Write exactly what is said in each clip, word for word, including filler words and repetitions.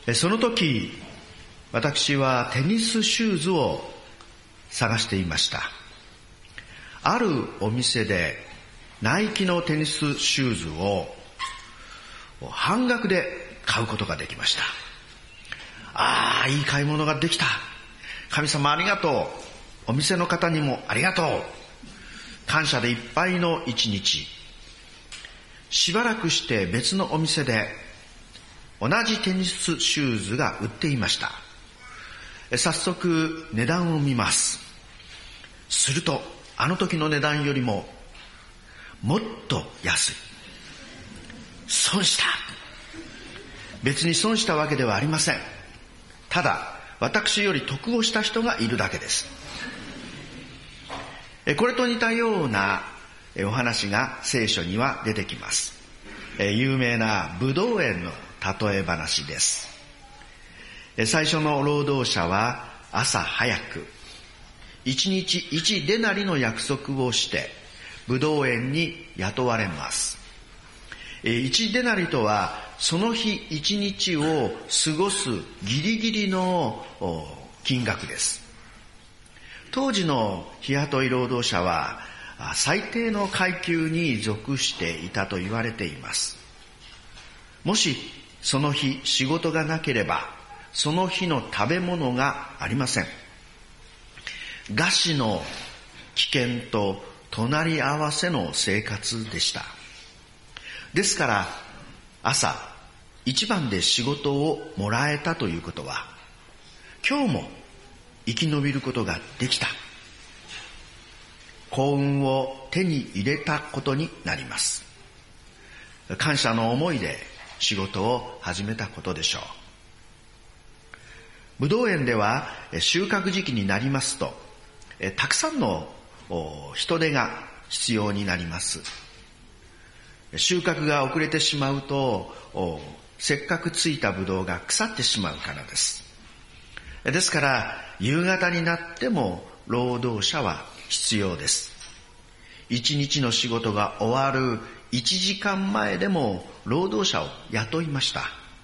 その時、私はテニスシューズを探していました。あるお店でナイキのテニスシューズを半額で買うことができました。ああ、いい買い物ができた。神様ありがとう。お店の方にもありがとう。感謝でいっぱいの一日。しばらくして別のお店で同じテニスシューズが売っていました。早速値段を見ます。するとあの時の値段よりももっと安い。損した。別に損したわけではありません。ただ私より得をした人がいるだけです。これと似たようなお話が聖書には出てきます。有名なブドウ園の例え話です。最初の労働者は朝早く一日一デナリの約束をしてブドウ園に雇われます。一デナリとはその日一日を過ごすギリギリの金額です。当時の日雇い労働者は最低の階級に属していたと言われています。もしその日仕事がなければその日の食べ物がありません。餓死の危険と隣り合わせの生活でした。ですから朝一番で仕事をもらえたということは今日も生き延びることができた、幸運を手に入れたことになります。感謝の思いで仕事を始めたことでしょう。ぶどう園では収穫時期になりますとたくさんの人手が必要になります。収穫が遅れてしまうとせっかくついたぶどうが腐ってしまうからです。ですから夕方になっても労働者は必要です。一日の仕事が終わるいちじかんまえでも労働者を雇いました。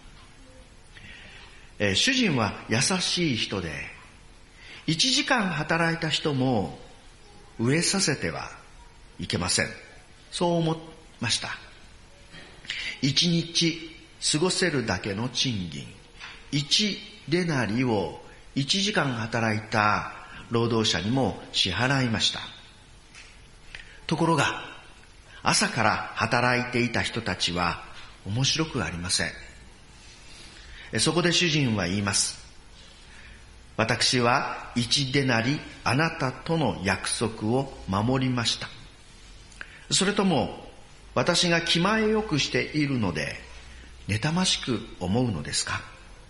えー、主人は優しい人でいちじかん働いた人も飢えさせてはいけません。そう思いました。一日過ごせるだけの賃金いちデナリをいちじかん働いた労働者にも支払いました。ところが朝から働いていた人たちは面白くありません。そこで主人は言います。私はいちデナリあなたとの約束を守りました。それとも私が気前よくしているので妬ましく思うのですか？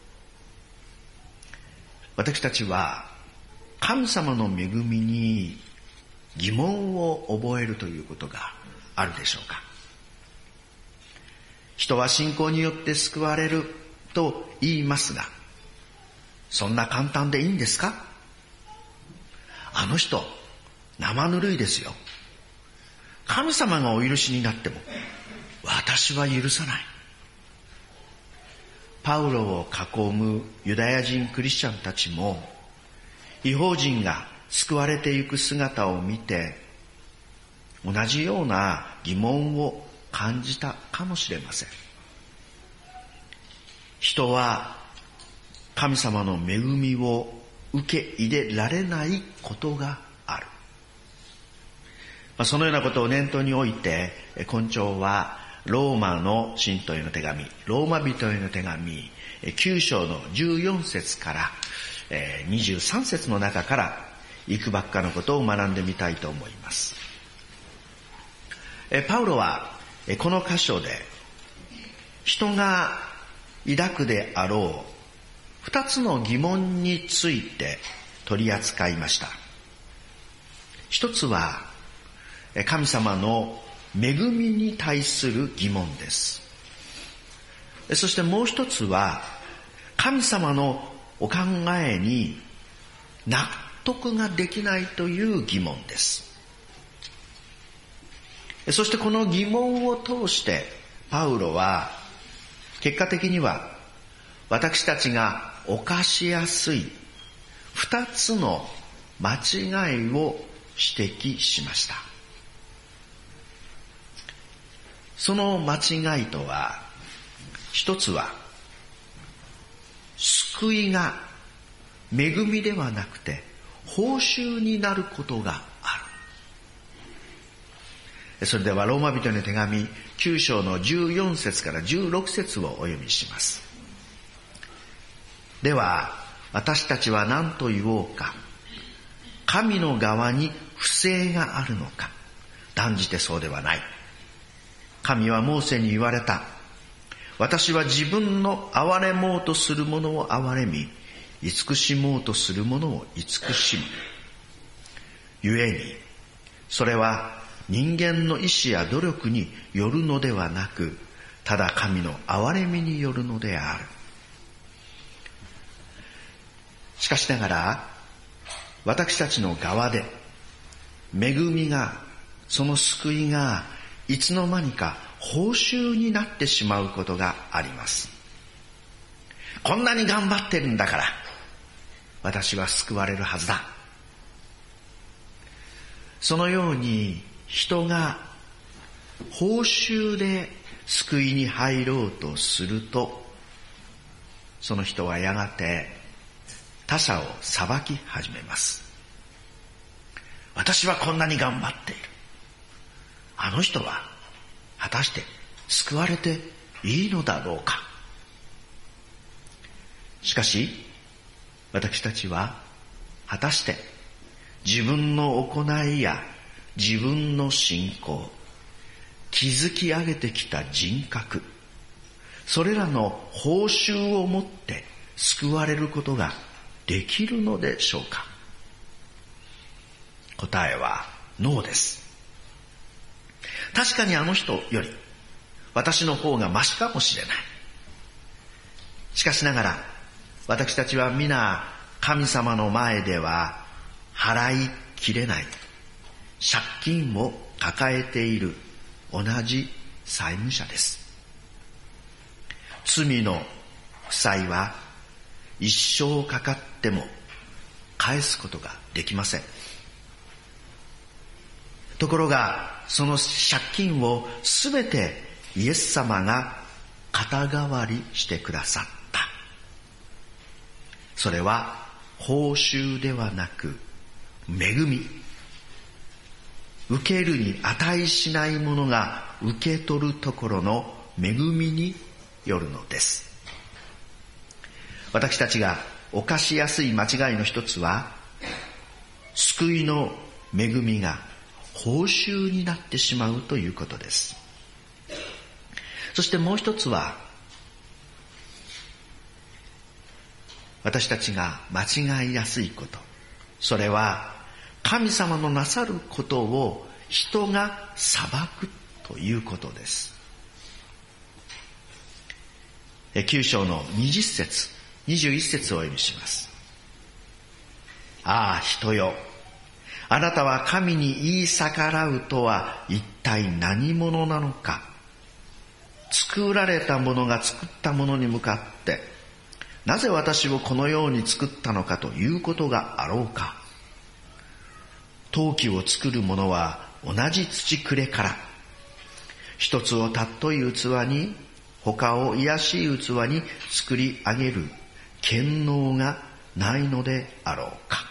私たちは神様の恵みに疑問を覚えるということがあるでしょうか？人は信仰によって救われると言いますが、そんな簡単でいいんですか？あの人生ぬるいですよ。神様がお許しになっても私は許さない。パウロを囲むユダヤ人クリスチャンたちも異邦人が救われていく姿を見て同じような疑問を感じたかもしれません。人は神様の恵みを受け入れられないことがある。まあ、そのようなことを念頭に置いて今朝はローマの信徒への手紙、ローマ人への手紙きゅう章のじゅうよん節からにじゅうさん節の中からいくばっかのことを学んでみたいと思います。パウロはこの箇所で人が抱くであろう二つの疑問について取り扱いました。一つは神様の恵みに対する疑問です。そしてもう一つは神様のお考えに納得ができないという疑問です。そしてこの疑問を通してパウロは結果的には私たちが犯しやすい二つの間違いを指摘しました。その間違いとは、一つは救いが恵みではなくて報酬になることがある。それではローマ人の手紙きゅう章のじゅうよん節からじゅうろく節をお読みします。では私たちは何と言おうか。神の側に不正があるのか。断じてそうではない。神はモーセに言われた。私は自分の憐れもうとする者を憐れみ、慈しもうとする者を慈しむ。故に、それは人間の意志や努力によるのではなく、ただ神の憐れみによるのである。しかしながら、私たちの側で、恵みが、その救いが、いつの間にか報酬になってしまうことがあります。こんなに頑張ってるんだから、私は救われるはずだ。そのように人が報酬で救いに入ろうとすると、その人はやがて他者を裁き始めます。私はこんなに頑張っている。あの人は果たして救われていいのだろうか。しかし私たちは果たして自分の行いや自分の信仰、築き上げてきた人格、それらの報酬をもって救われることができるのでしょうか。答えはノーです。確かにあの人より私の方がマシかもしれない。しかしながら私たちは皆神様の前では払いきれない借金を抱えている同じ債務者です。罪の負債は一生かかっても返すことができません。ところがその借金をすべてイエス様が肩代わりしてくださった。それは報酬ではなく恵み。受けるに値しないものが受け取るところの恵みによるのです。私たちが犯しやすい間違いの一つは、救いの恵みが報酬になってしまうということです。そしてもう一つは、私たちが間違いやすいこと。それは、神様のなさることを人が裁くということです。きゅう章のにじゅっ節、にじゅういち節をお読みします。ああ、人よ。あなたは神に言い逆らうとは一体何者なのか。作られたものが作ったものに向かって、なぜ私をこのように作ったのかということがあろうか。陶器を作る者は同じ土くれから、一つを尊い器に、他を卑しい器に作り上げる権能がないのであろうか。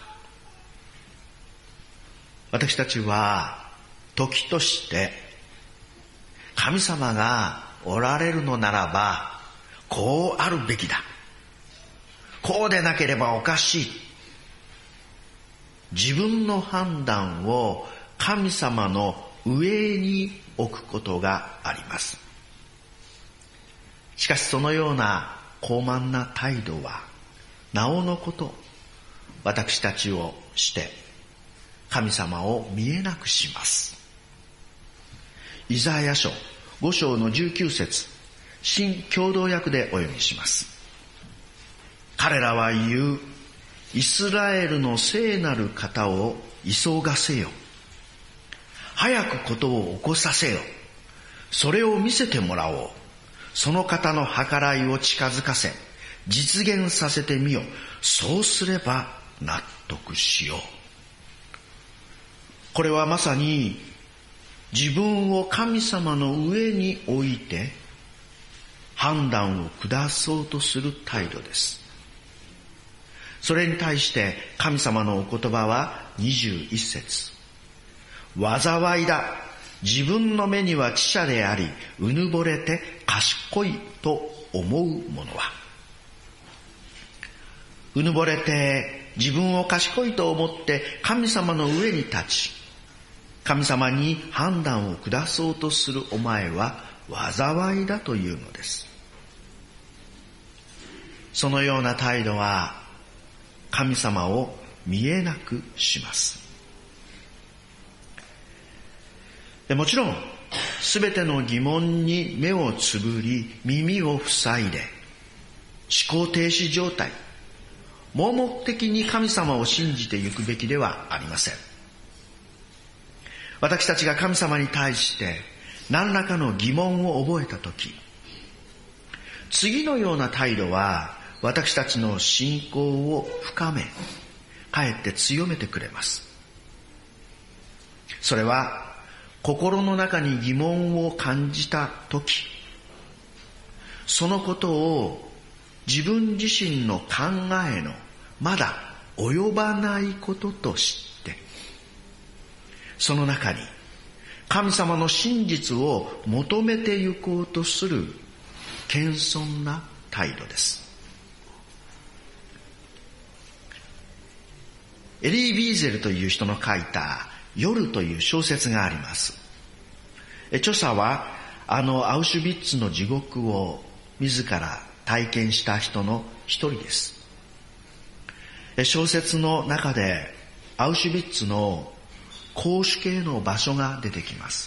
私たちは時として神様がおられるのならばこうあるべきだ、こうでなければおかしい、自分の判断を神様の上に置くことがあります。しかしそのような傲慢な態度はなおのこと私たちをして神様を見えなくします。イザヤ書ご章のじゅうきゅう節、新共同訳でお読みします。彼らは言う、イスラエルの聖なる方を急がせよ。早くことを起こさせよ。それを見せてもらおう。その方の計らいを近づかせ、 実現させてみよ。そうすれば納得しよう。これはまさに自分を神様の上に置いて判断を下そうとする態度です。それに対して神様のお言葉はにじゅういっ節。災いだ。自分の目には知者であり、うぬぼれて賢いと思う者は。うぬぼれて自分を賢いと思って神様の上に立ち、神様に判断を下そうとするお前は災いだというのです。そのような態度は神様を見えなくします。でもちろんすべての疑問に目をつぶり耳を塞いで思考停止状態、盲目的に神様を信じていくべきではありません。私たちが神様に対して何らかの疑問を覚えたとき、次のような態度は私たちの信仰を深め、かえって強めてくれます。それは心の中に疑問を感じたとき、そのことを自分自身の考えのまだ及ばないことと知って、その中に神様の真実を求めてゆこうとする謙遜な態度です。エリー・ビーゼルという人の書いた夜という小説があります。著者はあのアウシュビッツの地獄を自ら体験した人の一人です。小説の中でアウシュビッツの絞首刑の場所が出てきます。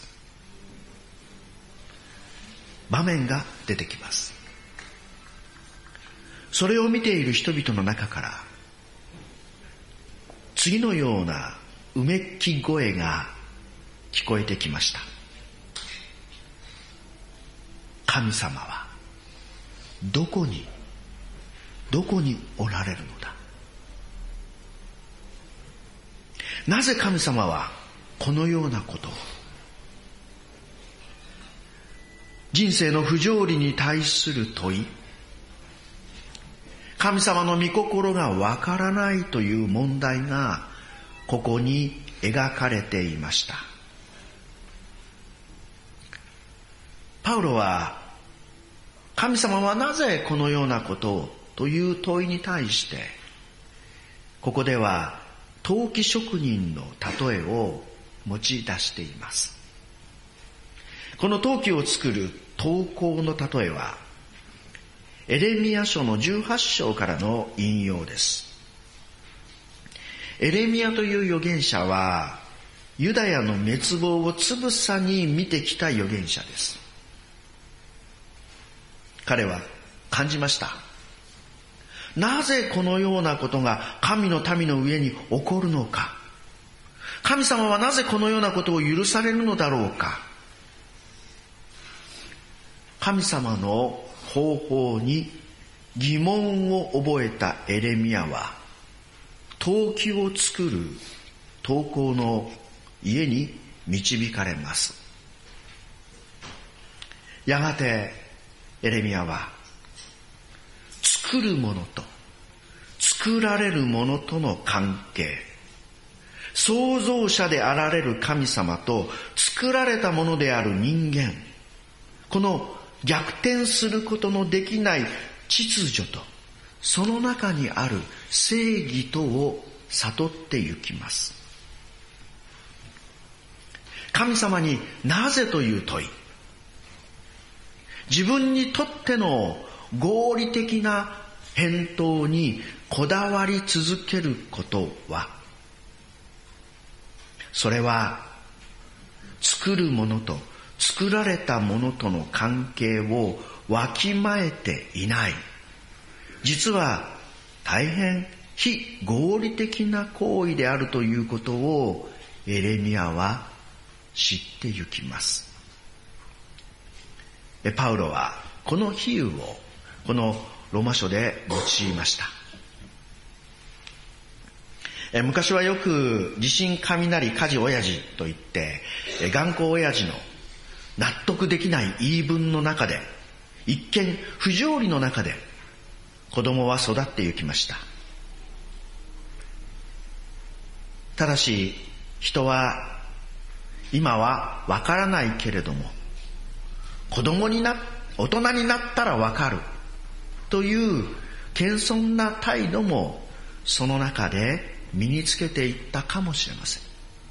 場面が出てきます。それを見ている人々の中から次のようなうめき声が聞こえてきました。神様はどこにどこにおられるのだ。なぜ神様はこのようなことを、人生の不条理に対する問い、神様の御心がわからないという問題がここに描かれていました。パウロは神様はなぜこのようなことをという問いに対して、ここでは陶器職人の例えを持ち出しています。この陶器を作る陶工の例えはエレミヤ書のじゅうはち章からの引用です。エレミヤという預言者はユダヤの滅亡をつぶさに見てきた預言者です。彼は感じました。なぜこのようなことが神の民の上に起こるのか。神様はなぜこのようなことを許されるのだろうか。神様の方法に疑問を覚えたエレミヤは、陶器を作る陶工の家に導かれます。やがてエレミヤは作るものと作られるものとの関係、創造者であられる神様と作られたものである人間、この逆転することのできない秩序とその中にある正義とを悟ってゆきます。神様になぜという問い、自分にとっての合理的な返答にこだわり続けることは、それは作るものと作られたものとの関係をわきまえていない、実は大変非合理的な行為であるということをエレミヤは知ってゆきます。パウロはこの比喩をこのローマ書で用いました。え昔はよく地震雷火事親父と言ってえ頑固親父の納得できない言い分の中で、一見不条理の中で子供は育ってゆきました。ただし人は今はわからないけれども、子供にな大人になったらわかるという謙遜な態度もその中で身につけていったかもしれません。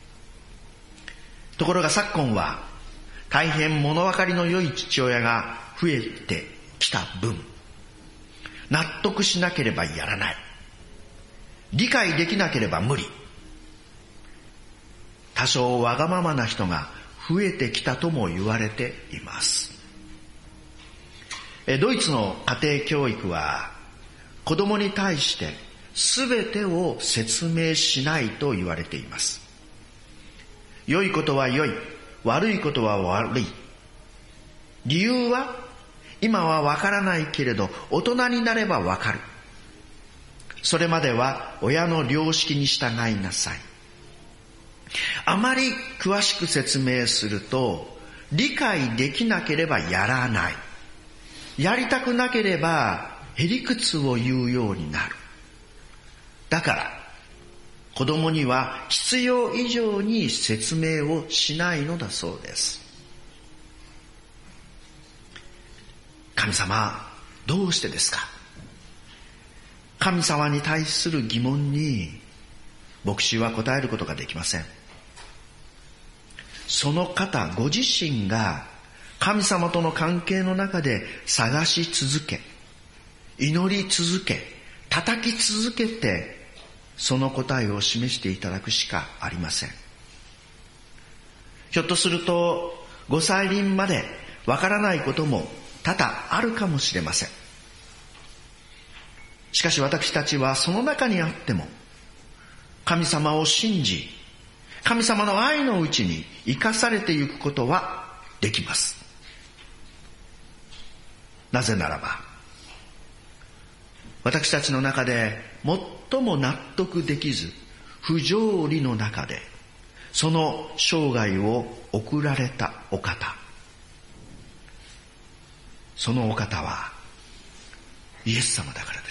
ところが昨今は大変物分かりの良い父親が増えてきた分、納得しなければやらない、理解できなければ無理、多少わがままな人が増えてきたとも言われています。ドイツの家庭教育は子供に対してすべてを説明しないと言われています。良いことは良い、悪いことは悪い。理由は今はわからないけれど大人になればわかる。それまでは親の良識に従いなさい。あまり詳しく説明すると理解できなければやらない。やりたくなければへりくつを言うようになる。だから子供には必要以上に説明をしないのだそうです。神様、どうしてですか？神様に対する疑問に牧師は答えることができません。その方ご自身が神様との関係の中で探し続け、祈り続け、叩き続けてその答えを示していただくしかありません。ひょっとするとごさい輪までわからないことも多々あるかもしれません。しかし私たちはその中にあっても神様を信じ、神様の愛のうちに生かされていくことはできます。なぜならば私たちの中で最も納得できず不条理の中でその生涯を送られたお方、そのお方はイエス様だからです。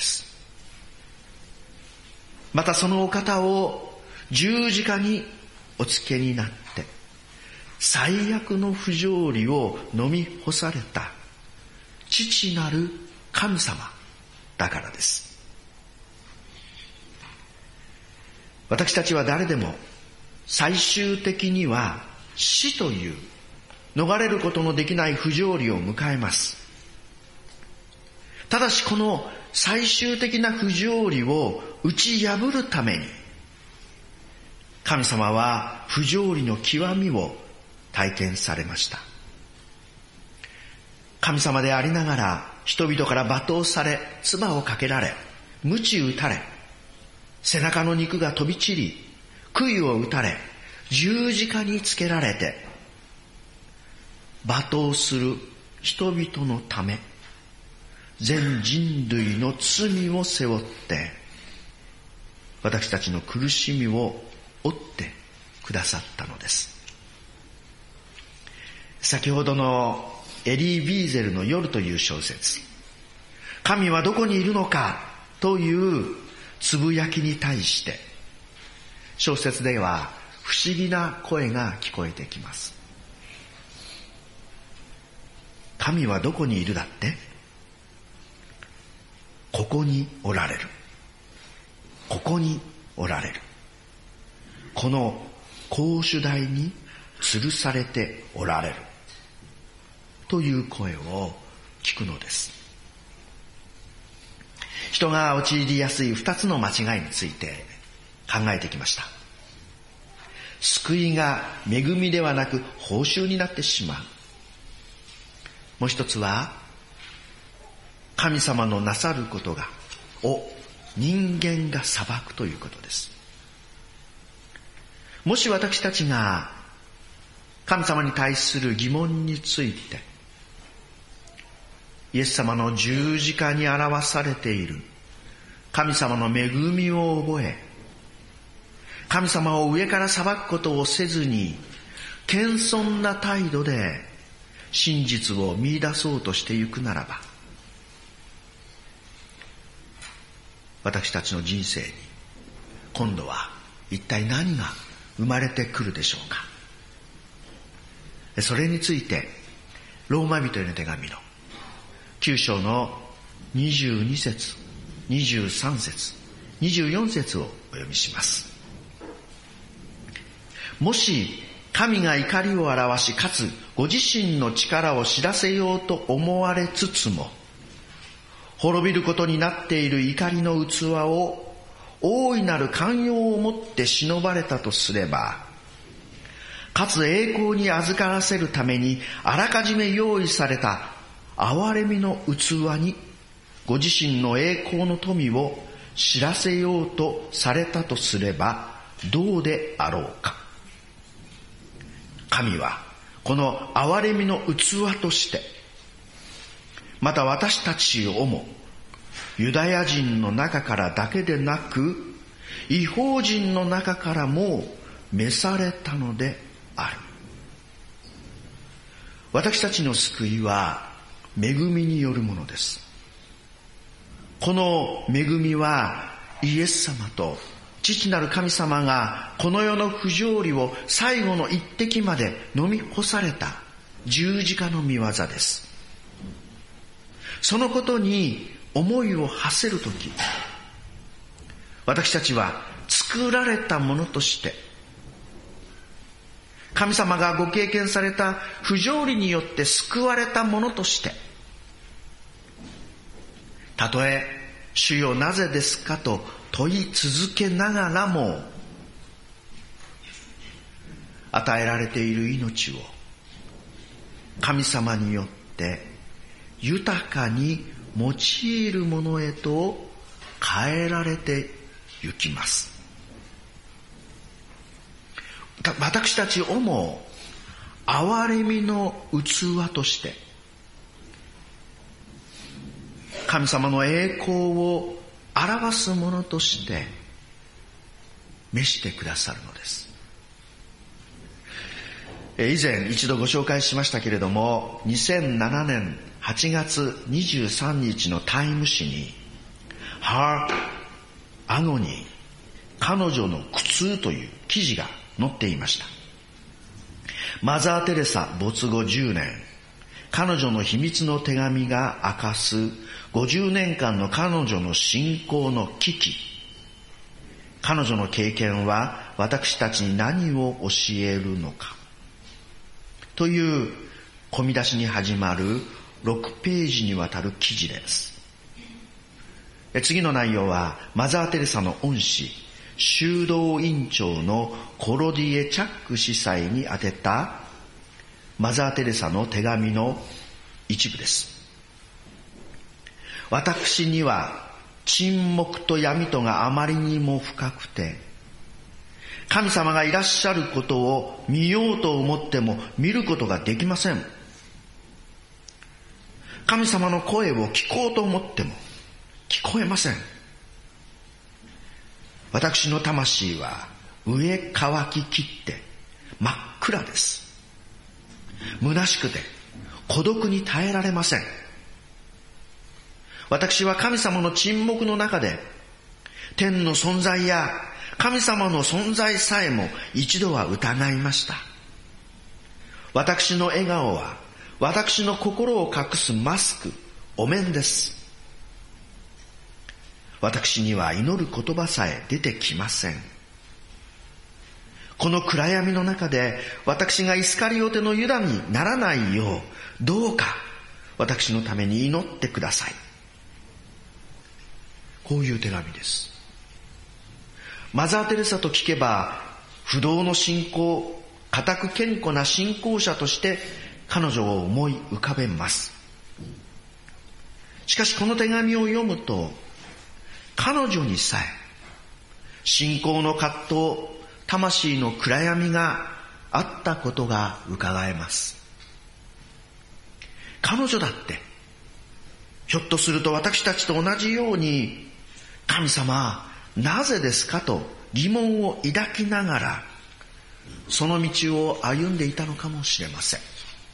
またそのお方を十字架におつけになって最悪の不条理を飲み干された父なる神様だからです。私たちは誰でも最終的には死という逃れることのできない不条理を迎えます。ただしこの最終的な不条理を打ち破るために神様は不条理の極みを体験されました。神様でありながら人々から罵倒され、唾をかけられ、鞭打たれ、背中の肉が飛び散り、杭を打たれ、十字架につけられて、罵倒する人々のため、全人類の罪を背負って、私たちの苦しみを負ってくださったのです。先ほどのエリー・ウィーゼルの夜という小説、神はどこにいるのかというつぶやきに対して小説では不思議な声が聞こえてきます。神はどこにいるだって？ここにおられる。ここにおられる。この格子台に吊るされておられる。という声を聞くのです。人が陥りやすい二つの間違いについて考えてきました。救いが恵みではなく報酬になってしまう。もう一つは神様のなさることがを人間が裁くということです。もし私たちが神様に対する疑問についてイエス様の十字架に表されている神様の恵みを覚え、神様を上から裁くことをせずに、謙遜な態度で真実を見出そうとしてゆくならば、私たちの人生に今度は一体何が生まれてくるでしょうか。それについてローマ人への手紙のきゅう章のにじゅうに節、にじゅうさん節、にじゅうよん節をお読みします。もし神が怒りを表し、かつご自身の力を知らせようと思われつつも、滅びることになっている怒りの器を大いなる寛容をもって忍ばれたとすれば、かつ栄光に預からせるためにあらかじめ用意された憐れみの器にご自身の栄光の富を知らせようとされたとすればどうであろうか。神はこの憐れみの器として、また私たちをもユダヤ人の中からだけでなく異邦人の中からも召されたのである。私たちの救いは恵みによるものです。この恵みはイエス様と父なる神様がこの世の不条理を最後の一滴まで飲み干された十字架の御業です。そのことに思いを馳せるとき、私たちは作られたものとして、神様がご経験された不条理によって救われたものとして、たとえ主よなぜですかと問い続けながらも、与えられている命を神様によって豊かに用いるものへと変えられてゆきます。私たちをも憐れみの器として神様の栄光を表すものとして召してくださるのです。以前一度ご紹介しましたけれども、にせんななねんはちがつにじゅうさんにちのタイム誌に Her Agony、 彼女の苦痛という記事が載っていました。マザー・テレサ没後じゅうねん、彼女の秘密の手紙が明かすごじゅうねんかんの彼女の信仰の危機。彼女の経験は私たちに何を教えるのかという込み出しに始まるろくページにわたる記事です。次の内容はマザー・テレサの恩師、修道院長のコロディエ・チャック司祭に宛てたマザー・テレサの手紙の一部です。私には沈黙と闇とがあまりにも深くて、神様がいらっしゃることを見ようと思っても見ることができません。神様の声を聞こうと思っても聞こえません。私の魂は飢え渇ききって真っ暗です。虚しくて孤独に耐えられません。私は神様の沈黙の中で天の存在や神様の存在さえも一度は疑いました。私の笑顔は私の心を隠すマスク、お面です。私には祈る言葉さえ出てきません。この暗闇の中で私がイスカリオテのユダにならないよう、どうか私のために祈ってください。こういう手紙です。マザー・テレサと聞けば不動の信仰、固く堅固な信仰者として彼女を思い浮かべます。しかしこの手紙を読むと、彼女にさえ信仰の葛藤、魂の暗闇があったことが伺えます。彼女だってひょっとすると私たちと同じように、神様、なぜですかと疑問を抱きながら、その道を歩んでいたのかもしれません。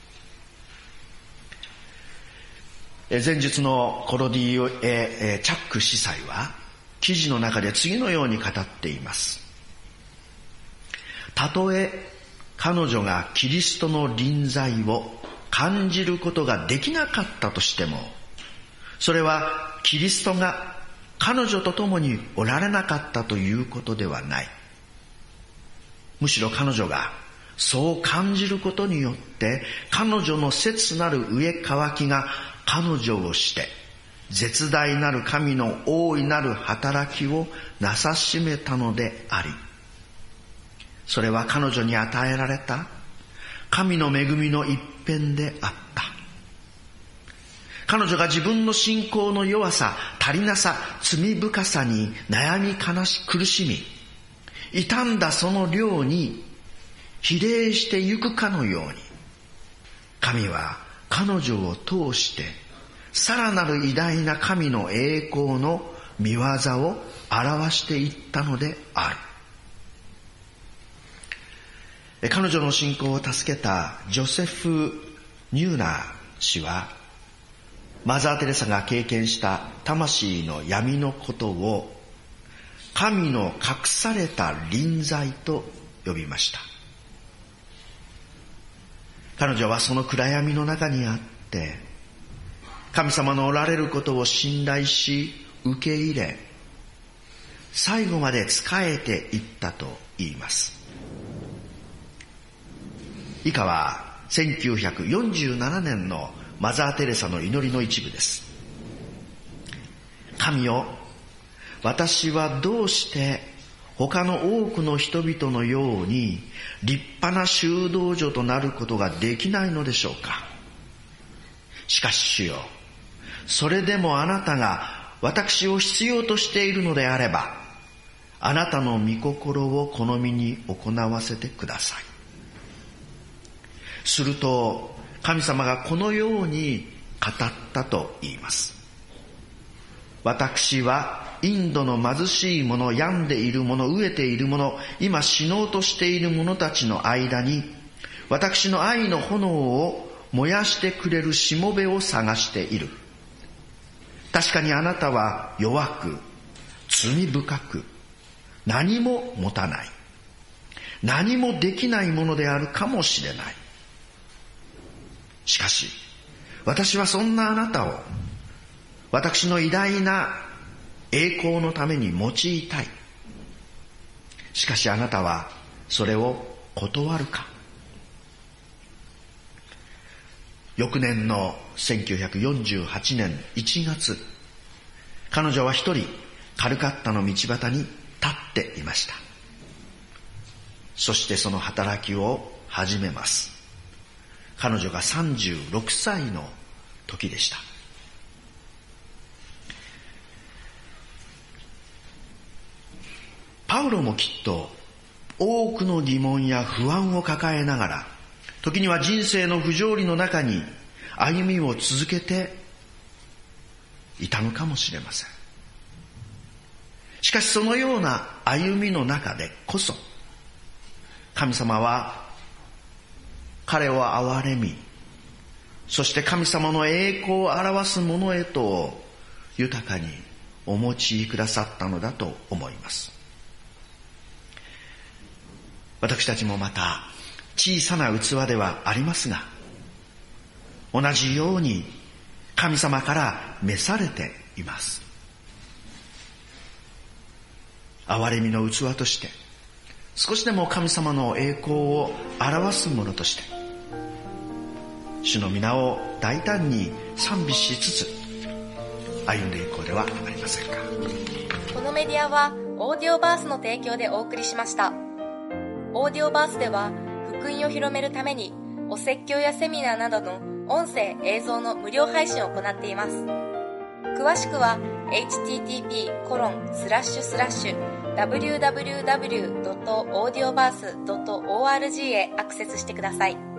前述のコロディエ・チャック司祭は、記事の中で次のように語っています。たとえ彼女がキリストの臨在を感じることができなかったとしても、それはキリストが彼女と共におられなかったということではない。むしろ彼女がそう感じることによって、彼女の切なる上渇きが彼女をして、絶大なる神の大いなる働きをなさしめたのであり、それは彼女に与えられた神の恵みの一辺であった。彼女が自分の信仰の弱さ、足りなさ、罪深さに悩み悲し苦しみ、傷んだその量に比例してゆくかのように、神は彼女を通してさらなる偉大な神の栄光の御業を表していったのである。彼女の信仰を助けたジョセフ・ニューナー氏は、マザー・テレサが経験した魂の闇のことを神の隠された臨在と呼びました。彼女はその暗闇の中にあって、神様のおられることを信頼し受け入れ、最後まで仕えていったと言います。以下はせんきゅうひゃくよんじゅうななねんのマザー・テレサの祈りの一部です。神よ、私はどうして他の多くの人々のように立派な修道女となることができないのでしょうか。しかし主よ、それでもあなたが私を必要としているのであれば、あなたの御心を好みに行わせてください。すると神様がこのように語ったと言います。私はインドの貧しい者、病んでいる者、飢えている者、今死のうとしている者たちの間に、私の愛の炎を燃やしてくれるしもべを探している。確かにあなたは弱く、罪深く、何も持たない、何もできないものであるかもしれない。しかし、私はそんなあなたを、私の偉大な栄光のために用いたい。しかしあなたはそれを断るか。翌年のせんきゅうひゃくよんじゅうはちねんいちがつ、彼女は一人カルカッタの道端に立っていました。そしてその働きを始めます。彼女がさんじゅうろくさいの時でした。パウロもきっと多くの疑問や不安を抱えながら、時には人生の不条理の中に歩みを続けていたのかもしれません。しかしそのような歩みの中でこそ、神様は彼を憐れみ、そして神様の栄光を表すものへと豊かにお持ちくださったのだと思います。私たちもまた小さな器ではありますが、同じように神様から召されています。憐れみの器として、少しでも神様の栄光を表すものとして、主の皆を大胆に賛美しつつ歩んでいこうではありませんか。 このメディアはオーディオバースの提供でお送りしました。オーディオバースでは福音を広めるためにお説教やセミナーなどの音声映像の無料配信を行っています。詳しくは エイチティーティーピーコロンスラッシュスラッシュダブリューダブリューダブリュードットオーディオバースドットオーアールジー へアクセスしてください。